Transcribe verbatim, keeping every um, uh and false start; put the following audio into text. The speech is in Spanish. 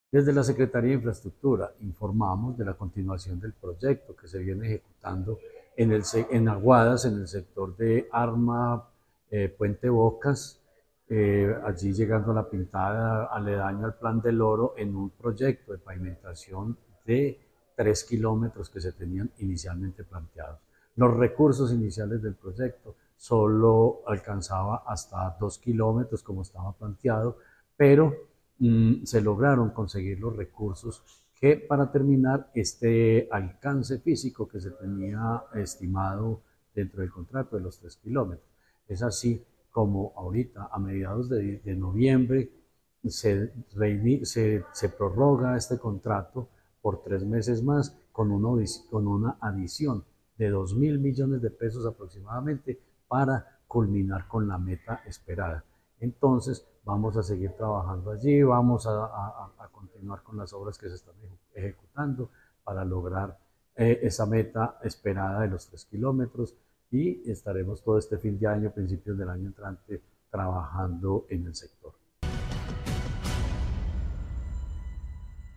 Desde la Secretaría de Infraestructura informamos de la continuación del proyecto que se viene ejecutando en, el, en Aguadas, en el sector de Arma, eh, Puente Bocas, eh, allí llegando a la Pintada, aledaño al Plan del Oro, en un proyecto de pavimentación de tres kilómetros que se tenían inicialmente planteados. Los recursos iniciales del proyecto solo alcanzaba hasta dos kilómetros como estaba planteado, pero mmm, se lograron conseguir los recursos que para terminar este alcance físico que se tenía estimado dentro del contrato de los tres kilómetros. Es así como ahorita, a mediados de, de noviembre, se, se, se, prorroga este contrato por tres meses más con una, con una adición de dos mil millones de pesos aproximadamente para culminar con la meta esperada. Entonces, vamos a seguir trabajando allí, vamos a, a, a continuar con las obras que se están ejecutando para lograr eh, esa meta esperada de los tres kilómetros y estaremos todo este fin de año, principios del año entrante, trabajando en el sector.